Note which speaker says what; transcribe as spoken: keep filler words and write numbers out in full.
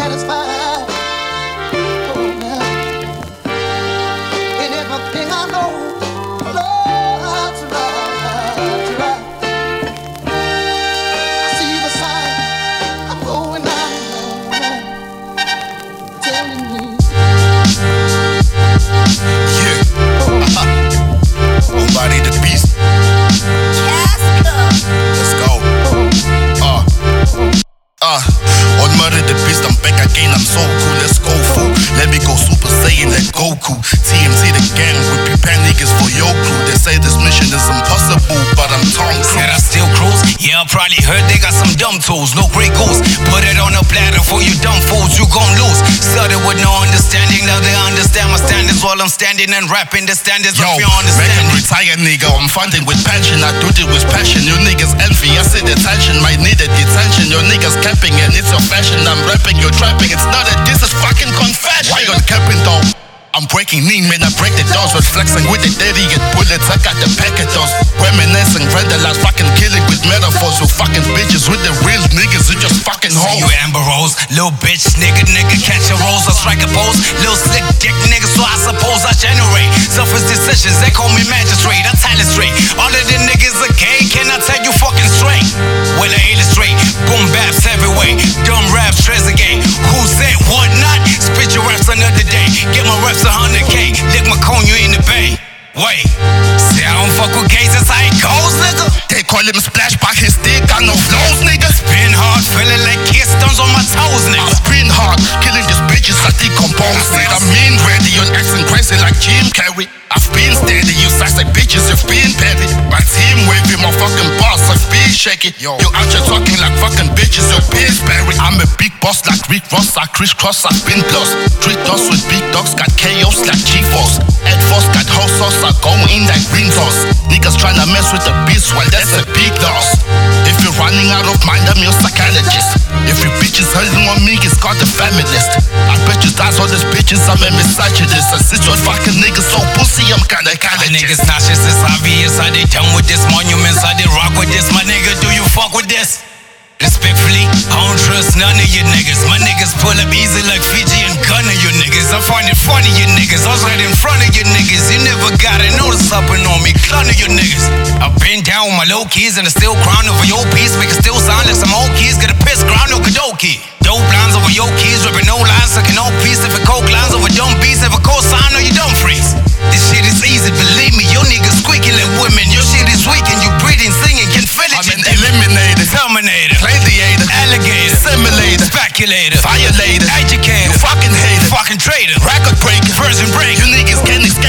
Speaker 1: satisfied. Oh, now. In everything I know, Lord's right, right. I see the sign. I'm going out, telling me.
Speaker 2: Yeah. Uh-huh. Nobody the beast. Let's go. Uh. Uh. On Murder the Beast, I'm back again. I'm so cool. Let's go, fool. Let me go Super Saiyan, let Goku. T M Z the gang, we prepare niggas for your crew. They say this mission is impossible, but I'm Tom Cruise.
Speaker 3: Said I still cruise? Yeah, I probably heard they got some dumb tools. No Grey Goose. Put it on a platter for you dumb fools. You gon' lose. Started with no understanding, now they understand my standards while I'm standing and rapping the standards.
Speaker 2: Yo,
Speaker 3: of your
Speaker 2: make
Speaker 3: understanding.
Speaker 2: him retire, nigga. I'm funding with passion. I do it with passion. You niggas envy. I see detention. Might need a detention. Your niggas capping and it's your fashion. I'm rapping, you're trapping. It's not a this is fucking confession. Why you capping though? I'm breaking knee, man, I break the doors. Was flexing with the daddy and bullets, I got the pack of those. Reminiscing, vandalize, fucking killing with metaphors. You fucking bitches with the real niggas, you just fucking
Speaker 3: See
Speaker 2: hoes.
Speaker 3: you Amber Rose, little bitch, nigga, nigga, catch a rose, I strike a pose. Little slick dick nigga, so I suppose I generate selfish decisions, they call me magistrate, I tell it straight. All of the niggas are gay, can I tell you fucking straight? Well, I illustrate, boom baps everywhere, dumb raps, treasure game. Who said what not? Spit your raps another day, get my raps a hundred K, lick my cone, you in the bay. Wait, say I don't fuck with gays, that's how it goes, nigga.
Speaker 2: They call him Splash, but his dick got no flows, nigga.
Speaker 3: Spin hard, feeling like kiss stones on my toes, nigga.
Speaker 2: I've been hard, killing these bitches, I decompose it. I'm mean ready, you're acting crazy like Jim Carrey. I've been steady, you sassy bitches, you've been petty. My team waving my fucking boss, I've been shaky. Yo, you out here talking like fucking bitches, you're Pillsbury. I'm a big boss like Rick Ross, I crisscross, I've been lost. Street dogs with big dogs, got chaos like G-Force. Ed Force got house sauce, I go in like green sauce. Niggas tryna mess with the beast, well that's a big loss. If you're running out of mind, I'm your psychologist. If you bitches hurting on me, it's called the feminist. I bet you that's all these bitches, I'm a misogynist. I sit your fucking niggas so pussy, I'm kinda kinda
Speaker 3: Niggas nauseous, it's obvious. How they done with this monuments? How they rock with this? My nigga, do you fuck with this? Respectfully, I don't trust none of you niggas. My niggas pull up easy like Fiji and gun of you niggas. I find it funny, you niggas. I was right in front of you niggas. You never got a notice upping on me, clown of you niggas. I've been down with my low keys and I still crown over your piece. Make it still sound like some old keys. Get a piss ground no kadoki. Dope lines over your keys, ripping no lines, sucking no piece. If it coke lines over dumb beats, if a cosign or you don't freeze. This shit is easy, believe me. Your niggas squeaking like women. Your shit is weak and you breathing, singing, can feel it.
Speaker 2: I'm an eliminator,
Speaker 3: Terminator,
Speaker 2: gladiator,
Speaker 3: alligator,
Speaker 2: simulator,
Speaker 3: speculator,
Speaker 2: violator,
Speaker 3: educator,
Speaker 2: you fucking hater,
Speaker 3: fucking traitor,
Speaker 2: record breaker,
Speaker 3: version breaker.
Speaker 2: You niggas can't escape